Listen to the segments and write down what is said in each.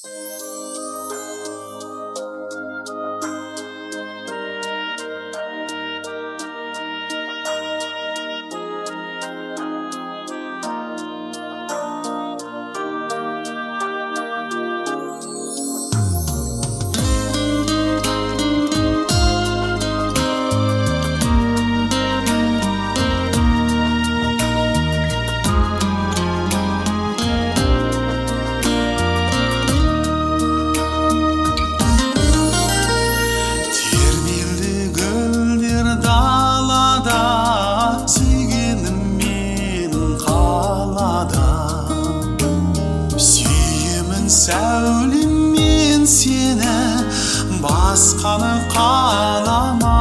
Сәулем мен сені басқаны қалама,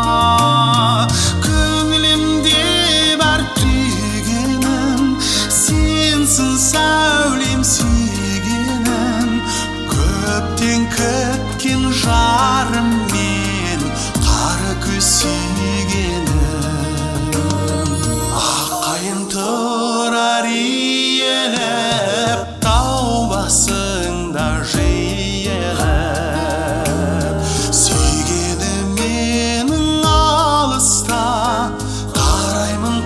көңілімде бар түйгенім сенсің, сәулем сүйгенім, көптен күткен жарым мен қара көз сүйгенім. Аққайың тұрар иелеп тау басыңда жиылып, сүйгенім менің алыста қараймын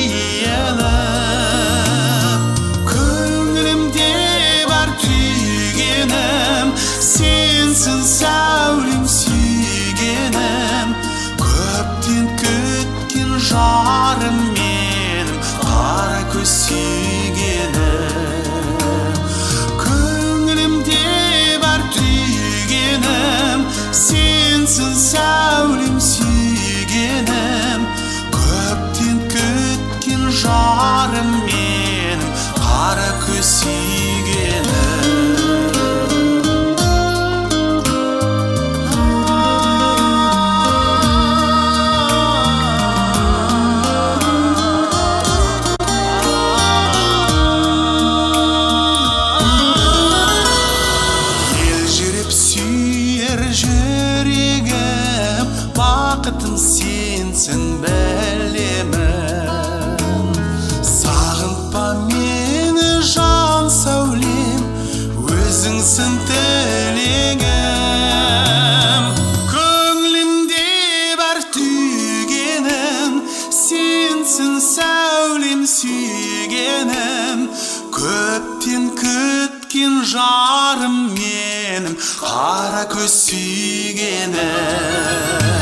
қиылып, көңілімде бар түйгенім сенсің, сәулем сүйгенім, көптен күткен жарым менің қара көз сүйгенім. Көңілімде бар түйгенім сенсің, сәулем сүйгенім, көптен күткен жарым менің қара көз сүйгенім. Жүрегім бақытым сенсің білемін, сағынтпа мені жан сәулем, өзіңсің тілегім. Көңілімде бар түйгенім сенсің, сәулем сүйгенім, көптен күткен жарым менің қара көз сүйгенім.